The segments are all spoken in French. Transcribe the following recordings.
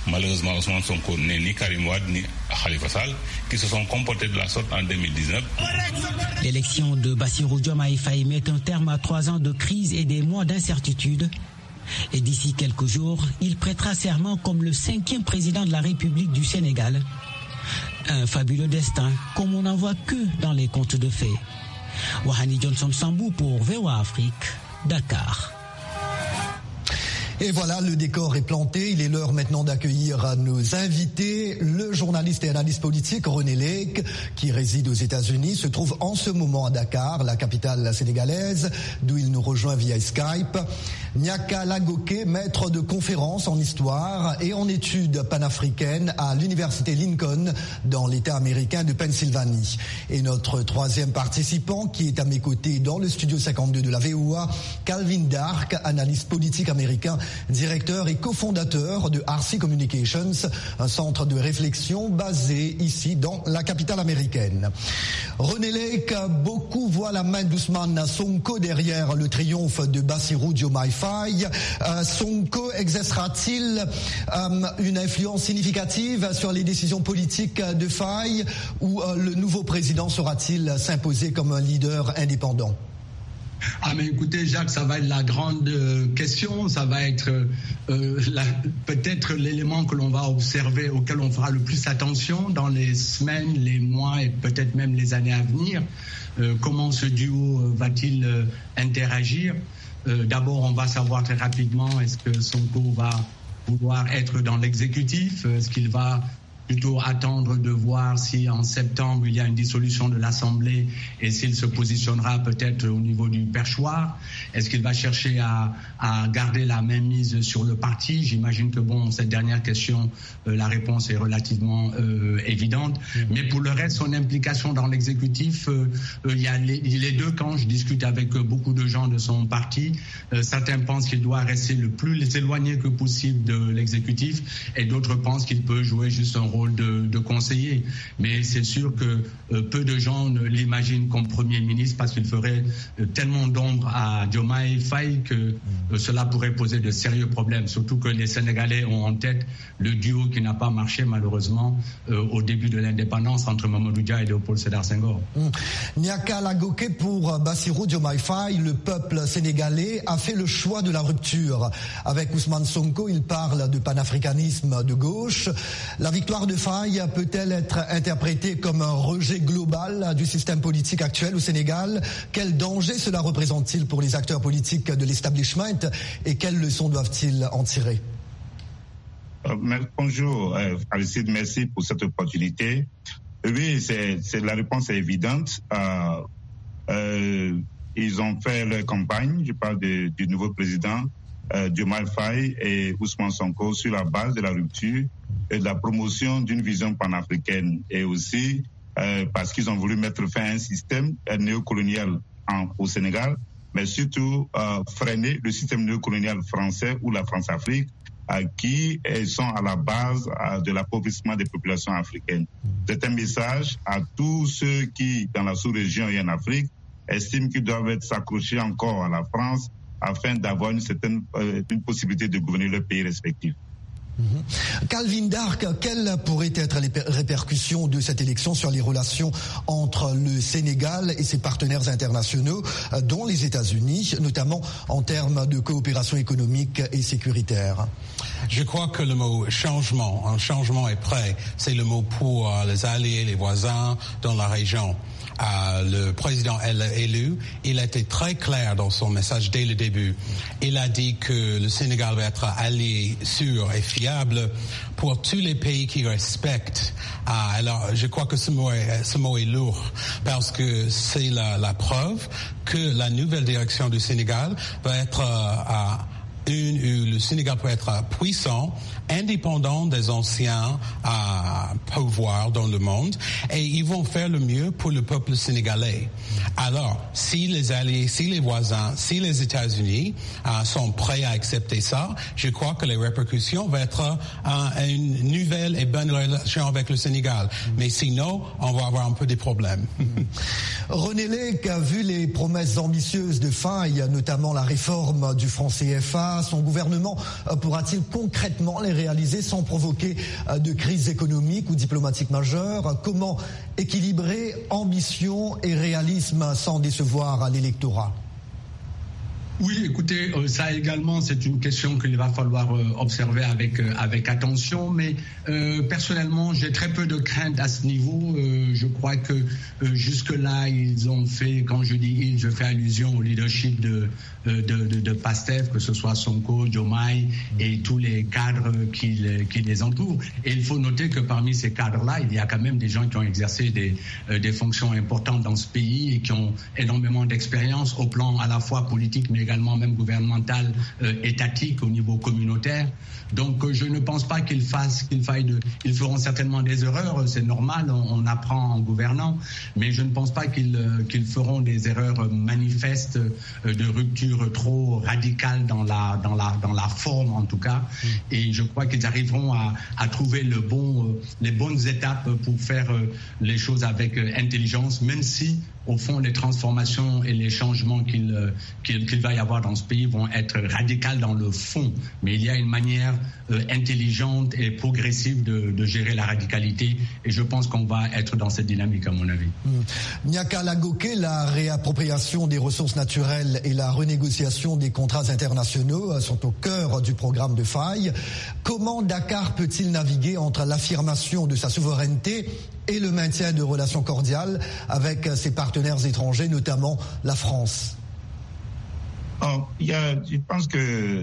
malheureusement Ousmane Sonko n'est ni Karim Wade ni Khalifa Sall, qui se sont comportés de la sorte en 2019. L'élection de Bassirou Diomaye Faye met un terme à 3 ans de crise et des mois d'incertitude. Et d'ici quelques jours, il prêtera serment comme le 5e président de la République du Sénégal. Un fabuleux destin, comme on n'en voit que dans les contes de fées. Wahani Johnson Sambou pour VOA Afrique, Dakar. Et voilà, le décor est planté. Il est l'heure maintenant d'accueillir nos invités. Le journaliste et analyste politique René Lake, qui réside aux États-Unis, se trouve en ce moment à Dakar, la capitale sénégalaise, d'où il nous rejoint via Skype. Nyaka Lagoke, maître de conférences en histoire et en études panafricaines à l'université Lincoln dans l'État américain de Pennsylvanie. Et notre troisième participant, qui est à mes côtés dans le studio 52 de la VOA, Calvin Dark, analyste politique américain, directeur et cofondateur de RC Communications, un centre de réflexion basé ici dans la capitale américaine. René Lake, beaucoup voient la main d'Ousmane Sonko derrière le triomphe de Bassirou Diomaye Faye. Sonko exercera-t-il une influence significative sur les décisions politiques de Faye, ou le nouveau président saura-t-il s'imposer comme un leader indépendant? Ah mais écoutez Jacques, ça va être la grande question, ça va être peut-être l'élément que l'on va observer, auquel on fera le plus attention dans les semaines, les mois et peut-être même les années à venir. Comment ce duo va-t-il interagir? D'abord, on va savoir très rapidement, est-ce que Sonko va vouloir être dans l'exécutif? Est-ce qu'il va plutôt attendre de voir si en septembre il y a une dissolution de l'Assemblée et s'il se positionnera peut-être au niveau du perchoir? Est-ce qu'il va chercher à garder la même mise sur le parti? J'imagine que cette dernière question, la réponse est relativement évidente. Mais pour le reste, son implication dans l'exécutif, il y a les deux camps. Je discute avec beaucoup de gens de son parti. Certains pensent qu'il doit rester le plus éloigné que possible de l'exécutif et d'autres pensent qu'il peut jouer juste un rôle de conseiller. Mais c'est sûr que peu de gens l'imaginent comme Premier ministre parce qu'il ferait tellement d'ombre à Diomaye Faye que cela pourrait poser de sérieux problèmes. Surtout que les Sénégalais ont en tête le duo qui n'a pas marché malheureusement au début de l'indépendance entre Mamadou Dia et Léopold Sédar Senghor. Nyaka Lagoke, pour Bassirou Diomaye Faye, le peuple sénégalais a fait le choix de la rupture. Avec Ousmane Sonko, il parle de panafricanisme de gauche. La victoire de Faye peut-elle être interprétée comme un rejet global du système politique actuel au Sénégal? Quel danger cela représente-t-il pour les acteurs politiques de l'establishment et quelles leçons doivent-ils en tirer? Bonjour, Aristide, merci pour cette opportunité. Oui, la réponse est évidente. Ils ont fait leur campagne, je parle du nouveau président Diomaye Faye et Ousmane Sonko, sur la base de la rupture et de la promotion d'une vision panafricaine, et aussi parce qu'ils ont voulu mettre fin à un système néocolonial au Sénégal, mais surtout freiner le système néocolonial français ou la France-Afrique, qui sont à la base de l'appauvrissement des populations africaines. C'est un message à tous ceux qui, dans la sous-région et en Afrique, estiment qu'ils doivent s'accrocher encore à la France afin d'avoir une possibilité de gouverner leur pays respectif. Calvin Dark, quelles pourraient être les répercussions de cette élection sur les relations entre le Sénégal et ses partenaires internationaux, dont les États-Unis, notamment en termes de coopération économique et sécuritaire? Je crois que le mot changement, un changement est prêt. C'est le mot pour les alliés, les voisins dans la région. Le président élu, il a été très clair dans son message dès le début. Il a dit que le Sénégal va être allié sûr et fiable pour tous les pays qui respectent. Alors, je crois que ce mot est lourd parce que c'est la preuve que la nouvelle direction du Sénégal va être où le Sénégal peut être puissant, indépendant des anciens pouvoirs dans le monde, et ils vont faire le mieux pour le peuple sénégalais. Alors, si les alliés, si les voisins, si les États-Unis sont prêts à accepter ça, je crois que les répercussions vont être une nouvelle et bonne relation avec le Sénégal. Mais sinon, on va avoir un peu des problèmes. René Lake a vu les promesses ambitieuses de Faye, notamment la réforme du franc CFA, résultats, son gouvernement pourra-t-il concrètement les réaliser sans provoquer de crise économique ou diplomatique majeure? Comment équilibrer ambition et réalisme sans décevoir l'électorat? Oui, écoutez, ça également, c'est une question qu'il va falloir observer avec attention, mais personnellement, j'ai très peu de crainte à ce niveau. Je crois que jusque-là, ils ont fait, quand je dis ils, je fais allusion au leadership de PASTEF, que ce soit Sonko, Diomaye et tous les cadres qui les entourent. Et il faut noter que parmi ces cadres-là, il y a quand même des gens qui ont exercé des fonctions importantes dans ce pays et qui ont énormément d'expérience au plan à la fois politique, mais également même gouvernemental, étatique au niveau communautaire. Donc je ne pense pas ils feront certainement des erreurs, c'est normal, on apprend en gouvernant, mais je ne pense pas qu'ils feront des erreurs manifestes de rupture trop radicale dans la forme en tout cas. Et je crois qu'ils arriveront à trouver les bonnes étapes pour faire les choses avec intelligence, même si au fond, les transformations et les changements qu'il va y avoir dans ce pays vont être radicales dans le fond. Mais il y a une manière intelligente et progressive de gérer la radicalité. Et je pense qu'on va être dans cette dynamique, à mon avis. Nyaka Lagoke, la réappropriation des ressources naturelles et la renégociation des contrats internationaux sont au cœur du programme de Faye. Comment Dakar peut-il naviguer entre l'affirmation de sa souveraineté et le maintien de relations cordiales avec ses partenaires étrangers, notamment la France? Je pense que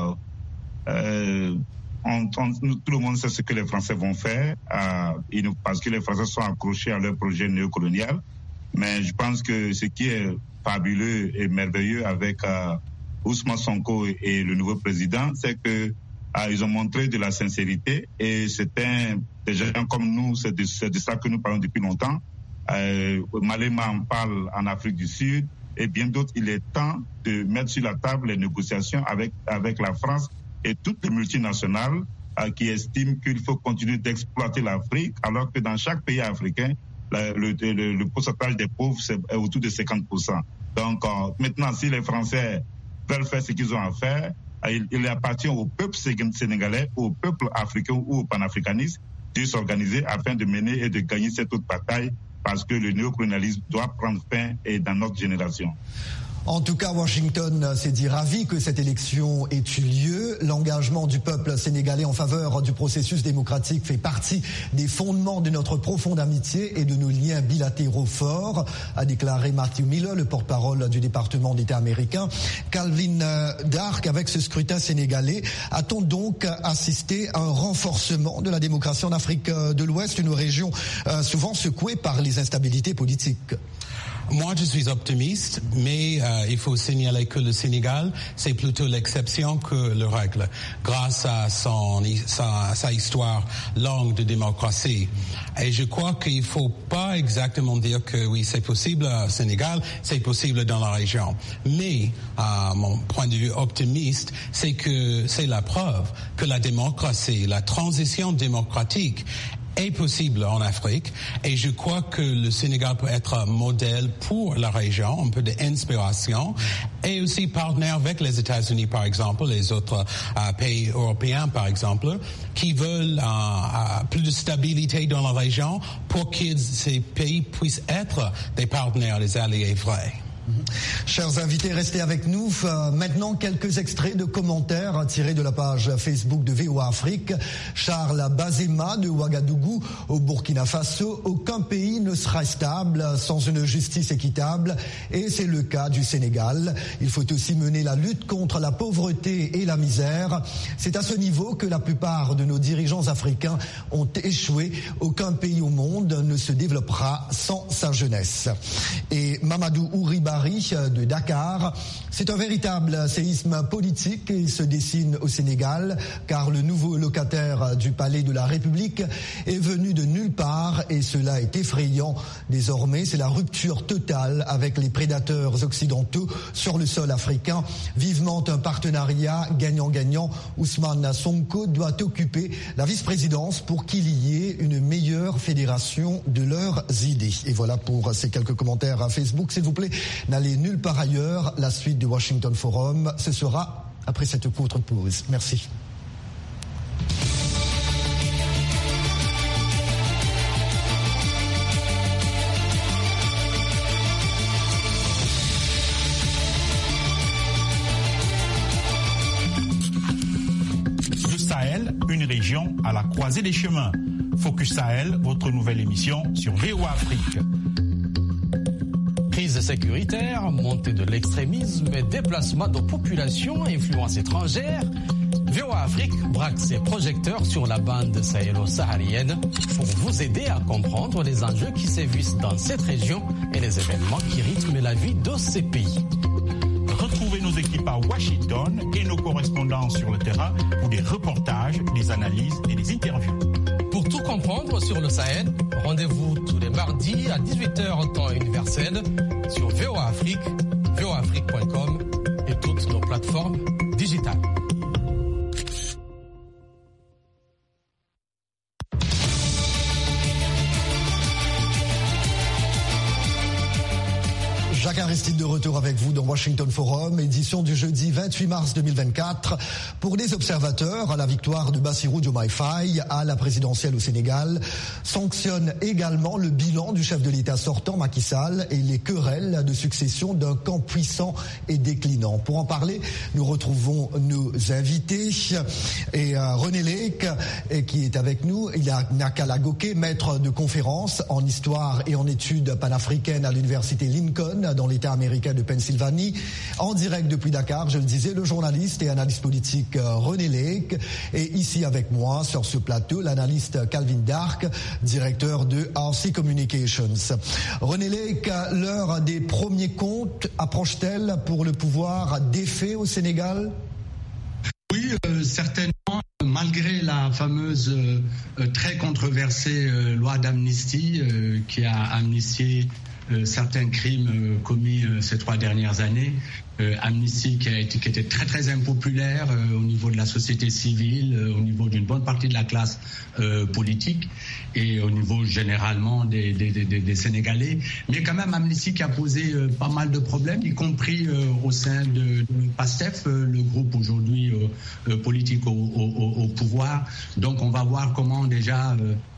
tout le monde sait ce que les Français vont faire, parce que les Français sont accrochés à leur projet néocolonial. Mais je pense que ce qui est fabuleux et merveilleux avec Ousmane Sonko et le nouveau président, c'est que ils ont montré de la sincérité et des gens comme nous, c'est de ça que nous parlons depuis longtemps. Malema en parle en Afrique du Sud et bien d'autres. Il est temps de mettre sur la table les négociations avec la France et toutes les multinationales qui estiment qu'il faut continuer d'exploiter l'Afrique, alors que dans chaque pays africain, le pourcentage des pauvres est autour de 50%. Donc maintenant, si les Français veulent faire ce qu'ils ont à faire, il appartient au peuple sénégalais, au peuple africain ou au panafricanisme de s'organiser afin de mener et de gagner cette autre bataille, parce que le néocolonialisme doit prendre fin et dans notre génération. En tout cas, Washington s'est dit ravi que cette élection ait eu lieu. L'engagement du peuple sénégalais en faveur du processus démocratique fait partie des fondements de notre profonde amitié et de nos liens bilatéraux forts, a déclaré Matthew Miller, le porte-parole du département d'État américain. Calvin Dark, avec ce scrutin sénégalais, a-t-on donc assisté à un renforcement de la démocratie en Afrique de l'Ouest, une région souvent secouée par les instabilités politiques? Moi, je suis optimiste, mais il faut signaler que le Sénégal, c'est plutôt l'exception que la règle, grâce à sa histoire longue de démocratie. Et je crois qu'il ne faut pas exactement dire que oui, c'est possible au Sénégal, c'est possible dans la région. Mais, mon point de vue optimiste, c'est que c'est la preuve que la démocratie, la transition démocratique est possible en Afrique, et je crois que le Sénégal peut être un modèle pour la région, un peu d'inspiration, et aussi partenaire avec les États-Unis, par exemple, les autres pays européens, par exemple, qui veulent plus de stabilité dans la région pour que ces pays puissent être des partenaires, des alliés vrais. Chers invités, restez avec nous. Maintenant, quelques extraits de commentaires tirés de la page Facebook de VOA Afrique. Charles Bazema de Ouagadougou au Burkina Faso. Aucun pays ne sera stable sans une justice équitable, et c'est le cas du Sénégal. Il faut aussi mener la lutte contre la pauvreté et la misère. C'est à ce niveau que la plupart de nos dirigeants africains ont échoué. Aucun pays au monde ne se développera sans sa jeunesse. Et Mamadou Ouribari de Dakar. C'est un véritable séisme politique et se dessine au Sénégal, car le nouveau locataire du palais de la République est venu de nulle part, et cela est effrayant. Désormais, c'est la rupture totale avec les prédateurs occidentaux sur le sol africain. Vivement un partenariat gagnant-gagnant. Ousmane Sonko doit occuper la vice-présidence pour qu'il y ait une meilleure fédération de leurs idées. Et voilà pour ces quelques commentaires à Facebook. S'il vous plaît, n'allez nulle part ailleurs. La suite du Washington Forum, ce sera après cette courte pause. Merci. Une région à la croisée des chemins. Focus Sahel, votre nouvelle émission sur VOA Afrique. Crise sécuritaire, montée de l'extrémisme et déplacement de populations à influence étrangère. VOA Afrique braque ses projecteurs sur la bande sahélo-saharienne pour vous aider à comprendre les enjeux qui sévissent dans cette région et les événements qui rythment la vie de ces pays. Retrouvez nos équipes à Washington et nos correspondants sur le terrain pour des reportages, des analyses et des interviews. Pour tout comprendre sur le Sahel, rendez-vous tous les mardis à 18h temps universel sur VOA Afrique, voaafrique.com et toutes nos plateformes digitales. Jacques Aristide de retour avec vous dans Washington Forum, édition du jeudi 28 mars 2024. Pour les observateurs, la victoire de Bassirou Diomaye Faye à la présidentielle au Sénégal sanctionne également le bilan du chef de l'État sortant Macky Sall et les querelles de succession d'un camp puissant et déclinant. Pour en parler, nous retrouvons nos invités et René Lake qui est avec nous. Il y a Nyaka Lagoke, maître de conférences en histoire et en études panafricaines à l'université Lincoln dans l'État américain de Pennsylvanie. En direct depuis Dakar, je le disais, le journaliste et analyste politique René Lake. Et ici avec moi, sur ce plateau, l'analyste Calvin Dark, directeur de RC Communications. René Lake, l'heure des premiers comptes approche-t-elle pour le pouvoir défait au Sénégal ? Oui, certainement. Malgré la fameuse très controversée loi d'amnistie qui a amnistié certains crimes commis ces 3 dernières années, amnistie qui était très très impopulaire au niveau de la société civile, au niveau d'une bonne partie de la classe politique et au niveau généralement des Sénégalais, mais quand même amnistie qui a posé pas mal de problèmes, y compris au sein de PASTEF, le groupe aujourd'hui politique au pouvoir. Donc on va voir comment déjà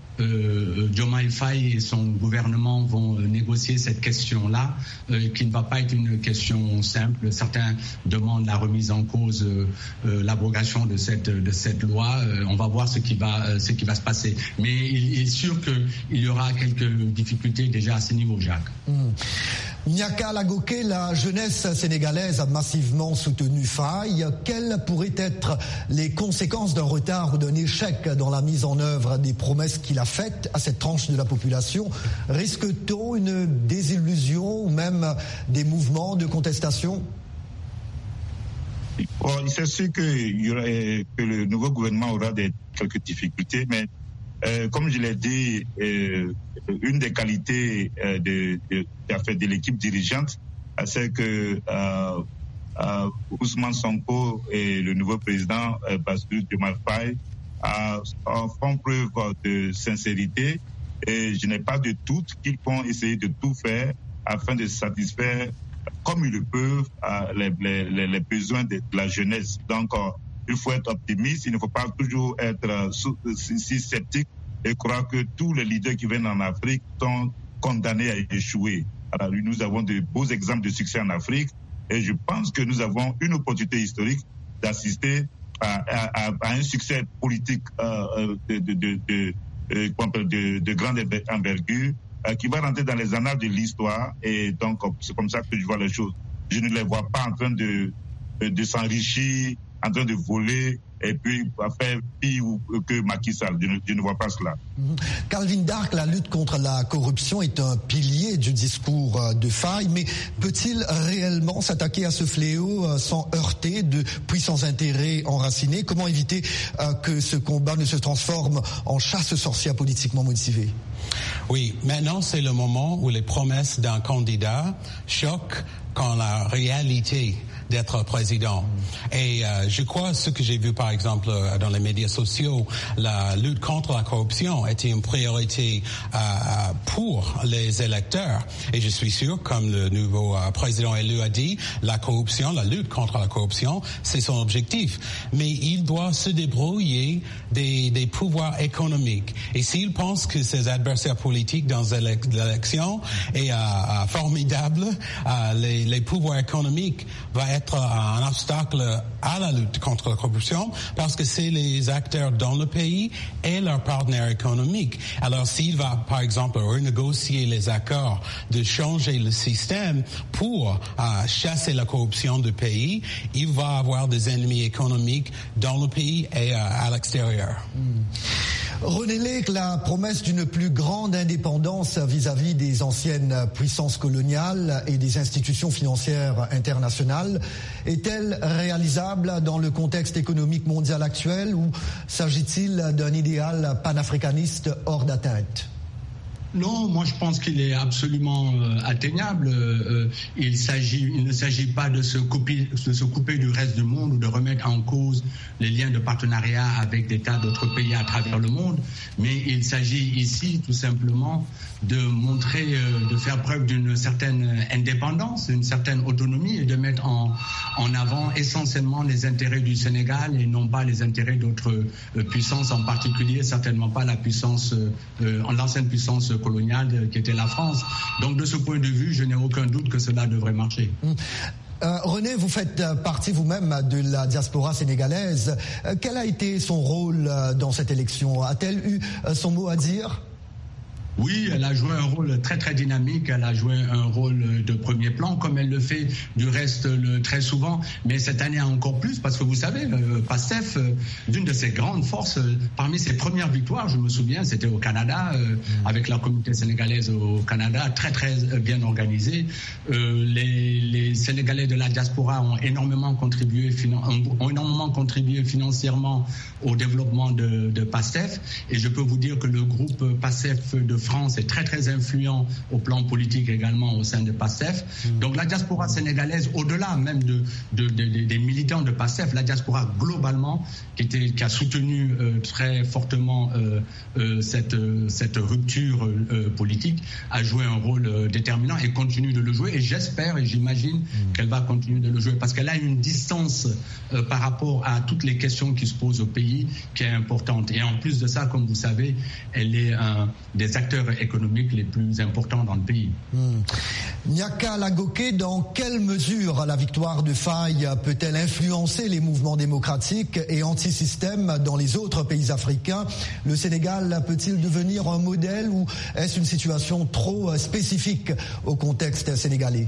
Diomaye Faye et son gouvernement vont négocier cette question-là, qui ne va pas être une question simple. Certains demandent la remise en cause, l'abrogation de cette loi. On va voir ce qui va se passer. Mais il est sûr qu'il y aura quelques difficultés déjà à ce niveau, Jacques. Nyaka Lagoke, la jeunesse sénégalaise a massivement soutenu Faye. Quelles pourraient être les conséquences d'un retard ou d'un échec dans la mise en œuvre des promesses qu'il a faites à cette tranche de la population? Risque-t-on une désillusion ou même des mouvements de contestation? Bon, c'est sûr que le nouveau gouvernement aura quelques difficultés, mais comme je l'ai dit, une des qualités de l'équipe dirigeante, c'est que Ousmane Sonko et le nouveau président Bassirou Diomaye Faye font preuve de sincérité, et je n'ai pas de doute qu'ils vont essayer de tout faire afin de satisfaire comme ils le peuvent les besoins de la jeunesse. Donc il faut être optimiste, il ne faut pas toujours être si sceptique et croire que tous les leaders qui viennent en Afrique sont condamnés à échouer. Alors, nous avons de beaux exemples de succès en Afrique et je pense que nous avons une opportunité historique d'assister à un succès politique de grande envergure qui va rentrer dans les annales de l'histoire, et donc c'est comme ça que je vois les choses. Je ne les vois pas en train de s'enrichir, en train de voler et puis faire pire que Macky Sall. Je ne vois pas cela. Calvin Dark, la lutte contre la corruption est un pilier du discours de Faye, mais peut-il réellement s'attaquer à ce fléau sans heurter de puissants intérêts enracinés? Comment éviter que ce combat ne se transforme en chasse sorcière politiquement motivée? Oui, maintenant c'est le moment où les promesses d'un candidat choquent quand la réalité d'être président. Et je crois ce que j'ai vu par exemple dans les médias sociaux, la lutte contre la corruption était une priorité pour les électeurs. Et je suis sûr, comme le nouveau président élu a dit, la lutte contre la corruption, c'est son objectif. Mais il doit se débrouiller des pouvoirs économiques. Et s'il pense que ses adversaires politiques dans l'élection est formidable, les pouvoirs économiques va être un obstacle à la lutte contre la corruption parce que c'est les acteurs dans le pays et leurs partenaires économiques. Alors s'il va, par exemple, renégocier les accords de changer le système pour chasser la corruption du pays, il va avoir des ennemis économiques dans le pays et à l'extérieur. René Lake, la promesse d'une plus grande indépendance vis-à-vis des anciennes puissances coloniales et des institutions financières internationales est-elle réalisable dans le contexte économique mondial actuel ou s'agit-il d'un idéal panafricaniste hors d'atteinte? Non, moi je pense qu'il est absolument atteignable. Il ne s'agit pas de se couper du reste du monde ou de remettre en cause les liens de partenariat avec des tas d'autres pays à travers le monde, mais il s'agit ici tout simplement de montrer, de faire preuve d'une certaine indépendance, d'une certaine autonomie et de mettre en avant essentiellement les intérêts du Sénégal et non pas les intérêts d'autres puissances, en particulier certainement pas la puissance, l'ancienne puissance coloniale qui était la France. Donc de ce point de vue, je n'ai aucun doute que cela devrait marcher. René, vous faites partie vous-même de la diaspora sénégalaise. Quel a été son rôle dans cette élection? A-t-elle eu son mot à dire? Oui, elle a joué un rôle très très dynamique, elle a joué un rôle de premier plan comme elle le fait du reste très souvent, mais cette année encore plus parce que vous savez, PASTEF, d'une de ses grandes forces, parmi ses premières victoires, je me souviens, c'était au Canada, avec la communauté sénégalaise au Canada, très très bien organisée. Les Sénégalais de la diaspora ont énormément contribué financièrement au développement de PASTEF et je peux vous dire que le groupe PASTEF de France est très très influent au plan politique également au sein de PASTEF. Donc la diaspora sénégalaise, au-delà même des militants de PASTEF, la diaspora globalement qui a soutenu très fortement cette rupture politique, a joué un rôle déterminant et continue de le jouer. Et j'espère et j'imagine qu'elle va continuer de le jouer parce qu'elle a une distance par rapport à toutes les questions qui se posent au pays qui est importante. Et en plus de ça, comme vous savez, elle est un des acteurs économiques les plus importants dans le pays. Nyaka Lagoke, dans quelle mesure la victoire de Faye peut-elle influencer les mouvements démocratiques et anti-système dans les autres pays africains? Le Sénégal peut-il devenir un modèle ou est-ce une situation trop spécifique au contexte sénégalais?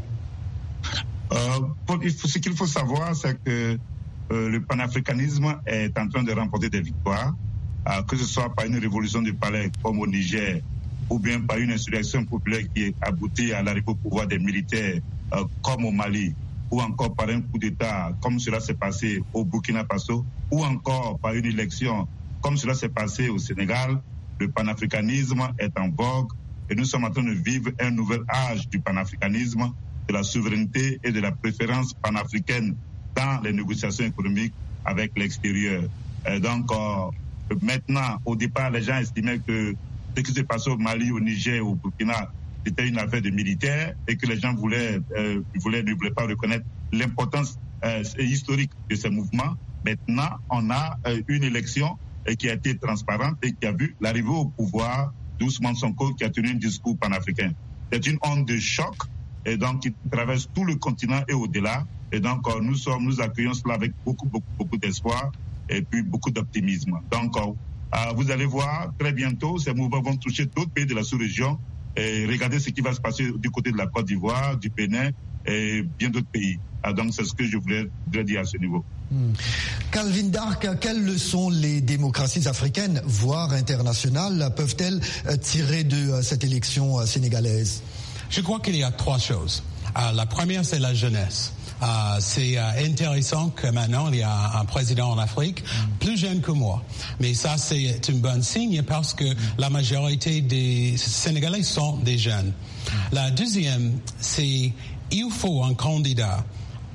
Ce qu'il faut savoir, c'est que le panafricanisme est en train de remporter des victoires, que ce soit par une révolution du palais comme au Niger, ou bien par une insurrection populaire qui aboutit à l'arrivée au pouvoir des militaires comme au Mali, ou encore par un coup d'État comme cela s'est passé au Burkina Faso, ou encore par une élection comme cela s'est passé au Sénégal. Le panafricanisme est en vogue et nous sommes en train de vivre un nouvel âge du panafricanisme, de la souveraineté et de la préférence panafricaine dans les négociations économiques avec l'extérieur. Donc maintenant, au départ, les gens estimaient que ce qui s'est passé au Mali, au Niger, au Burkina, c'était une affaire de militaires et que les gens ne voulaient pas reconnaître l'importance historique de ces mouvements. Maintenant, on a une élection qui a été transparente et qui a vu l'arrivée au pouvoir d'Ousmane Sonko qui a tenu un discours panafricain. C'est une onde de choc et donc qui traverse tout le continent et au-delà. Et donc nous accueillons cela avec beaucoup d'espoir et puis beaucoup d'optimisme. Donc vous allez voir très bientôt, ces mouvements vont toucher d'autres pays de la sous-région et regardez ce qui va se passer du côté de la Côte d'Ivoire, du Bénin et bien d'autres pays. Donc c'est ce que je voulais dire à ce niveau. Calvin Dark, quelles leçons les démocraties africaines, voire internationales, peuvent-elles tirer de cette élection sénégalaise? Je crois qu'il y a trois choses. La première, c'est la jeunesse. C'est intéressant que maintenant il y a un président en Afrique plus jeune que moi. Mais ça, c'est un bon signe parce que la majorité des Sénégalais sont des jeunes. La deuxième, c'est il faut un candidat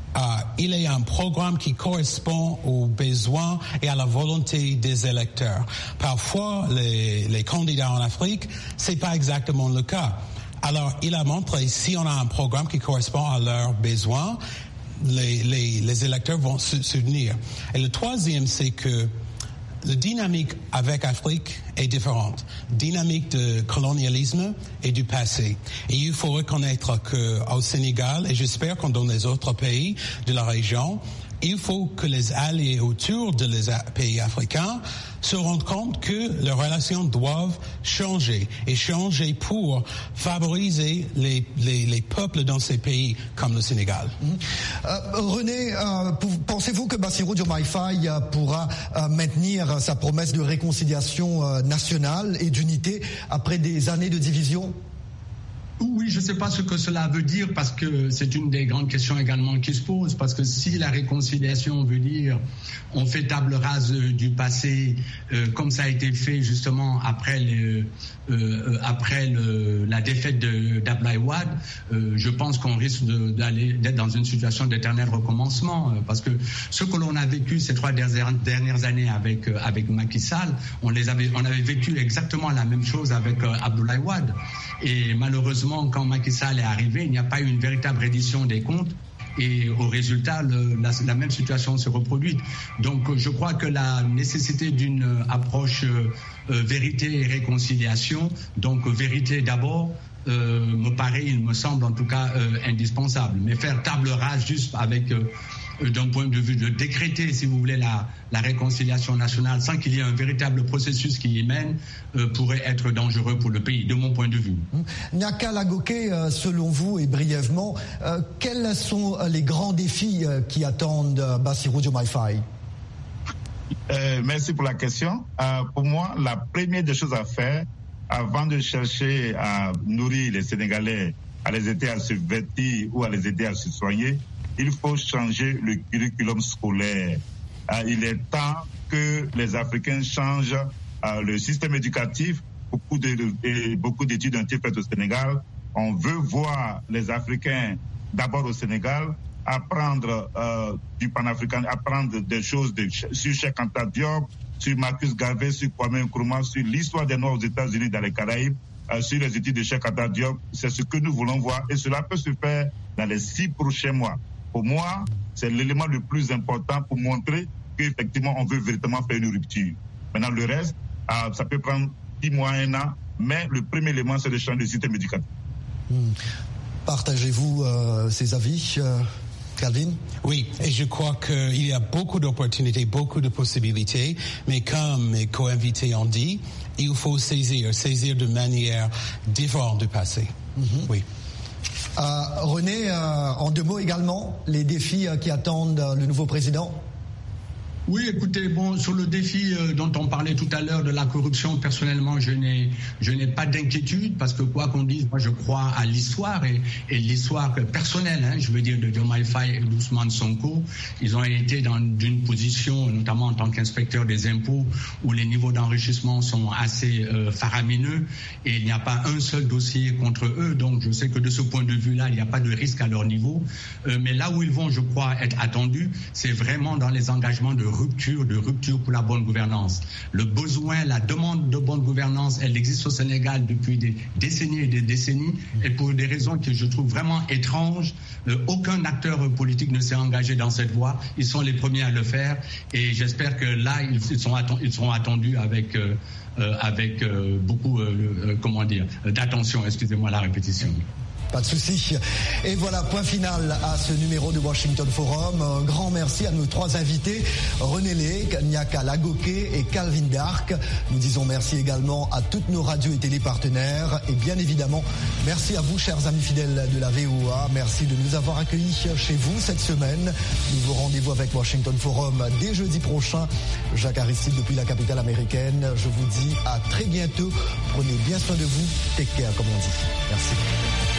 il y a un programme qui correspond aux besoins et à la volonté des électeurs. Parfois, les candidats en Afrique, c'est pas exactement le cas. Alors, il a montré, si on a un programme qui correspond à leurs besoins, les électeurs vont se soutenir. Et le troisième, c'est que la dynamique avec l'Afrique est différente. Dynamique de colonialisme et du passé. Et il faut reconnaître qu'au Sénégal, et j'espère que dans les autres pays de la région, il faut que les alliés autour de les pays africains se rendent compte que les relations doivent changer et changer pour favoriser les peuples dans ces pays comme le Sénégal. René, pensez-vous que Bassirou Diomaye Faye pourra maintenir sa promesse de réconciliation nationale et d'unité après des années de division? Oui, je ne sais pas ce que cela veut dire parce que c'est une des grandes questions également qui se pose. Parce que si la réconciliation veut dire on fait table rase du passé, comme ça a été fait justement après la défaite d'Abdoulaye Wade, je pense qu'on risque d'être dans une situation d'éternel recommencement. Parce que ce que l'on a vécu ces 3 dernières années avec Macky Sall, on avait vécu exactement la même chose avec Abdoulaye Wade. Et malheureusement, quand Macky Sall est arrivé, il n'y a pas eu une véritable reddition des comptes et au résultat, la même situation se reproduit. Donc je crois que la nécessité d'une approche vérité et réconciliation, donc vérité d'abord, il me semble en tout cas indispensable. Mais faire table rase juste avec... d'un point de vue de décréter, si vous voulez, la réconciliation nationale sans qu'il y ait un véritable processus qui y mène, pourrait être dangereux pour le pays, de mon point de vue. Nyaka Lagoke, selon vous, et brièvement, quels sont les grands défis qui attendent Bassirou Diomaye Faye? Merci pour la question. Pour moi, la première des choses à faire, avant de chercher à nourrir les Sénégalais, à les aider à se vêtir ou à les aider à se soigner, il faut changer le curriculum scolaire. Il est temps que les Africains changent le système éducatif. Beaucoup d'études ont été faites au Sénégal. On veut voir les Africains, d'abord au Sénégal, apprendre du panafricain, apprendre des choses sur Cheikh Anta Diop, sur Marcus Garvey, sur Kwame Nkrumah, sur l'histoire des Noirs aux États-Unis dans les Caraïbes, sur les études de Cheikh Anta Diop. C'est ce que nous voulons voir et cela peut se faire dans les 6 prochains mois. Pour moi, c'est l'élément le plus important pour montrer qu'effectivement, on veut véritablement faire une rupture. Maintenant, le reste, ça peut prendre 10 mois, 1 an, mais le premier élément, c'est de changer le système éducatif. Partagez-vous ces avis, Calvin? Oui, et je crois qu'il y a beaucoup d'opportunités, beaucoup de possibilités, mais comme mes co-invités ont dit, il faut saisir de manière différente du passé. Oui. René, en 2 mots également, les défis qui attendent le nouveau président? Oui, écoutez, sur le défi dont on parlait tout à l'heure de la corruption, personnellement, je n'ai pas d'inquiétude parce que quoi qu'on dise, moi je crois à l'histoire et l'histoire personnelle, je veux dire, de Diomaye Faye et d'Ousmane Sonko. Ils ont été dans une position, notamment en tant qu'inspecteur des impôts, où les niveaux d'enrichissement sont assez faramineux et il n'y a pas un seul dossier contre eux. Donc je sais que de ce point de vue-là, il n'y a pas de risque à leur niveau. Mais là où ils vont, je crois, être attendus, c'est vraiment dans les engagements de rupture pour la bonne gouvernance. Le besoin, la demande de bonne gouvernance, elle existe au Sénégal depuis des décennies et des décennies, et pour des raisons que je trouve vraiment étranges, aucun acteur politique ne s'est engagé dans cette voie. Ils sont les premiers à le faire, et j'espère que là, ils seront attendus avec beaucoup, d'attention. Excusez-moi la répétition. Pas de souci. Et voilà, point final à ce numéro de Washington Forum. Un grand merci à nos 3 invités, René Lake, Nyaka Lagoke et Calvin Dark. Nous disons merci également à toutes nos radios et télépartenaires. Et bien évidemment, merci à vous, chers amis fidèles de la VOA. Merci de nous avoir accueillis chez vous cette semaine. Nouveau rendez-vous avec Washington Forum dès jeudi prochain. Jacques Aristide depuis la capitale américaine. Je vous dis à très bientôt. Prenez bien soin de vous. Take care, comme on dit. Merci.